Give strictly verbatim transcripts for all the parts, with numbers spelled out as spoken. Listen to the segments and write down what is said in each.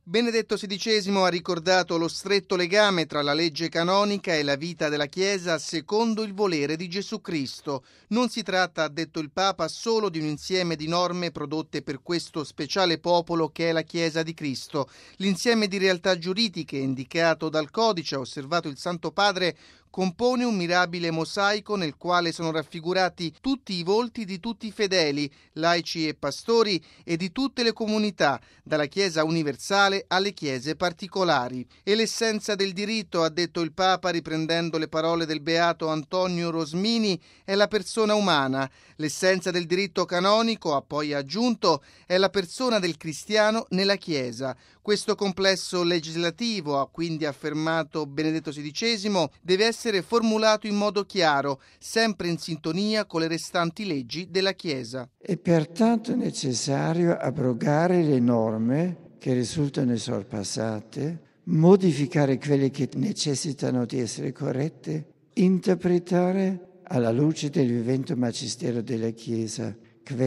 Benedetto sedicesimo ha ricordato lo stretto legame tra la legge canonica e la vita della Chiesa secondo il volere di Gesù Cristo. Non si tratta, ha detto il Papa, solo di un insieme di norme prodotte per questo speciale popolo che è la Chiesa di Cristo. L'insieme di realtà giuridiche indicato dal codice, ha osservato il Santo Padre, compone un mirabile mosaico nel quale sono raffigurati tutti i volti di tutti i fedeli, laici e pastori e di tutte le comunità, dalla Chiesa universale alle chiese particolari. E l'essenza del diritto, ha detto il Papa riprendendo le parole del beato Antonio Rosmini, è la persona umana. L'essenza del diritto canonico, ha poi aggiunto, è la persona del cristiano nella Chiesa. Questo complesso legislativo, ha quindi affermato Benedetto sedicesimo, deve essere formulato in modo chiaro, sempre in sintonia con le restanti leggi della Chiesa. È pertanto necessario abrogare le norme che risultano sorpassate, modificare quelle che necessitano di essere corrette, interpretare alla luce del vivente magistero della Chiesa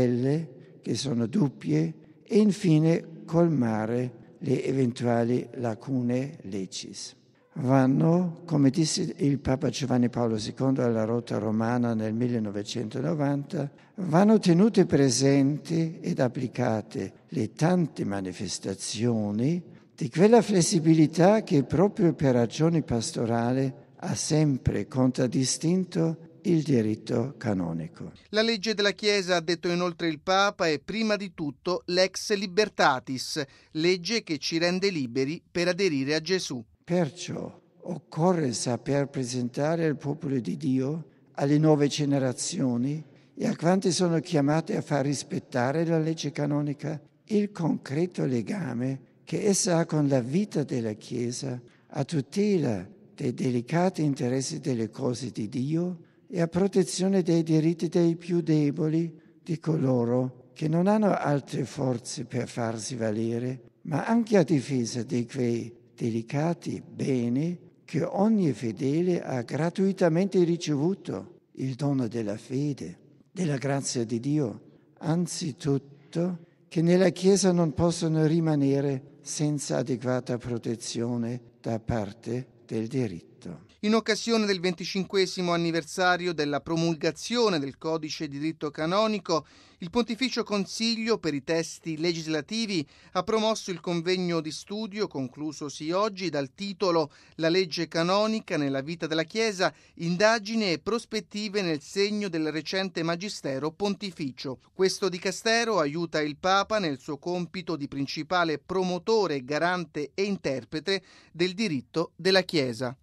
quelle che sono dubbie e infine colmare le eventuali lacune legis. Vanno, come disse il Papa Giovanni Paolo secondo alla Rota Romana nel millenovecentonovanta, vanno tenute presenti ed applicate le tante manifestazioni di quella flessibilità che proprio per ragioni pastorali ha sempre contraddistinto il diritto canonico. La legge della Chiesa, ha detto inoltre il Papa, è prima di tutto l'ex libertatis, legge che ci rende liberi per aderire a Gesù. Perciò occorre saper presentare al popolo di Dio, alle nuove generazioni e a quanti sono chiamati a far rispettare la legge canonica, il concreto legame che essa ha con la vita della Chiesa, a tutela dei delicati interessi delle cose di Dio e a protezione dei diritti dei più deboli, di coloro che non hanno altre forze per farsi valere, ma anche a difesa di quei delicati beni che ogni fedele ha gratuitamente ricevuto, il dono della fede, della grazia di Dio, anzitutto che nella Chiesa non possono rimanere senza adeguata protezione da parte del diritto. In occasione del venticinquesimo anniversario della promulgazione del Codice di diritto canonico, il Pontificio Consiglio per i testi legislativi ha promosso il convegno di studio conclusosi oggi dal titolo La legge canonica nella vita della Chiesa, indagini e prospettive nel segno del recente magistero pontificio. Questo dicastero aiuta il Papa nel suo compito di principale promotore, garante e interprete del diritto della Chiesa.